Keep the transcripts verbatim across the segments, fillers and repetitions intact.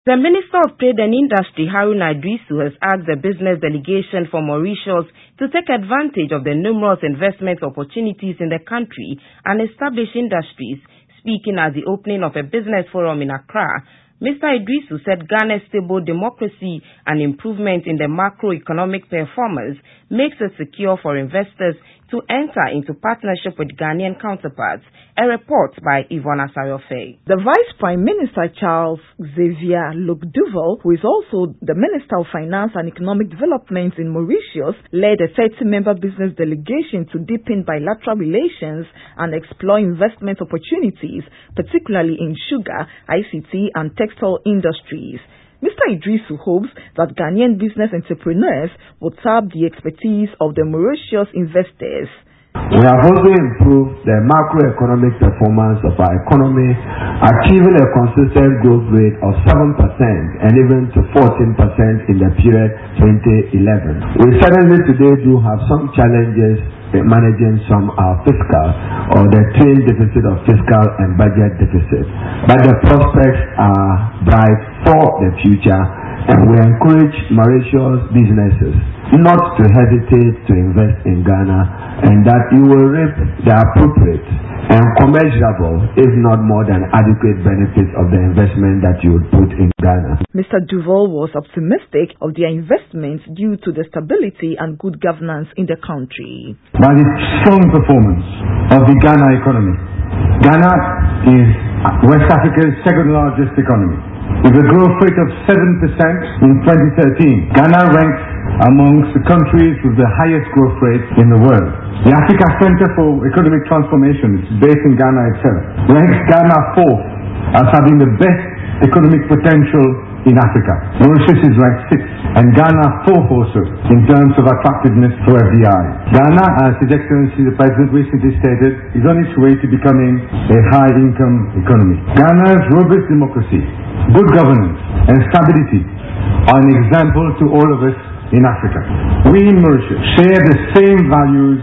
The Minister of Trade and Industry, Haruna Iddrisu, has asked the business delegation for Mauritius to take advantage of the numerous investment opportunities in the country and establish industries. Speaking at the opening of a business forum in Accra, Mister Iddrisu said Ghana's stable democracy and improvement in the macroeconomic performance makes it secure for investors to enter into partnership with Ghanaian counterparts. A report by Yvonne Asariofe. The Vice Prime Minister Charles Xavier Luke Duval, who is also the Minister of Finance and Economic Development in Mauritius, led a thirty-member business delegation to deepen bilateral relations and explore investment opportunities, particularly in sugar, I C T and textile industries. Mister Iddrisu hopes that Ghanaian business entrepreneurs will tap the expertise of the Mauritius investors. We have also improved the macroeconomic performance of our economy, achieving a consistent growth rate of seven percent and even to fourteen percent in the period twenty eleven. We certainly today do have some challenges in managing some our fiscal or the twin deficit of fiscal and budget deficit, but the prospects are bright for the future, and we encourage Mauritius businesses not to hesitate to invest in Ghana, and that you will reap the appropriate and commensurable, if not more than adequate benefits of the investment that you would put in Ghana. Mister Duval was optimistic of their investments due to the stability and good governance in the country. By the strong performance of the Ghana economy, Ghana is West Africa's second largest economy. With a growth rate of seven percent in twenty thirteen, Ghana ranks amongst the countries with the highest growth rate in the world. The Africa Center for Economic Transformation, based in Ghana itself, ranks Ghana fourth as having the best economic potential in Africa. Mauritius is ranked sixth, and Ghana fourth also in terms of attractiveness for F D I. Ghana, as His Excellency the President recently stated, is on its way to becoming a high-income economy. Ghana's robust democracy, good governance, and stability are an example to all of us in Africa. We in Mauritius share the same values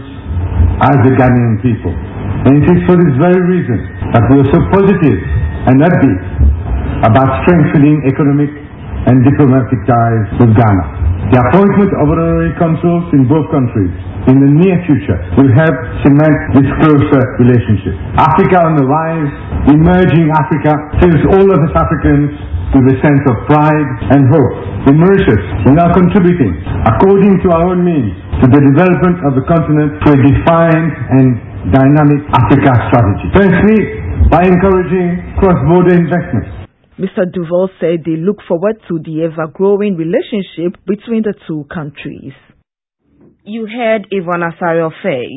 as the Ghanaian people, and it is for this very reason that we are so positive and upbeat about strengthening economic and diplomatic ties with Ghana. The appointment of honorary consuls in both countries in the near future will help cement this closer relationship. Africa on the rise, emerging Africa, fills all of us Africans with a sense of pride and hope. In Mauritius, we are contributing, according to our own means, to the development of the continent through a defined and dynamic Africa strategy. Firstly, by encouraging cross-border investments. Mister Duval said they look forward to the ever-growing relationship between the two countries. You heard Yvonne Asariofe.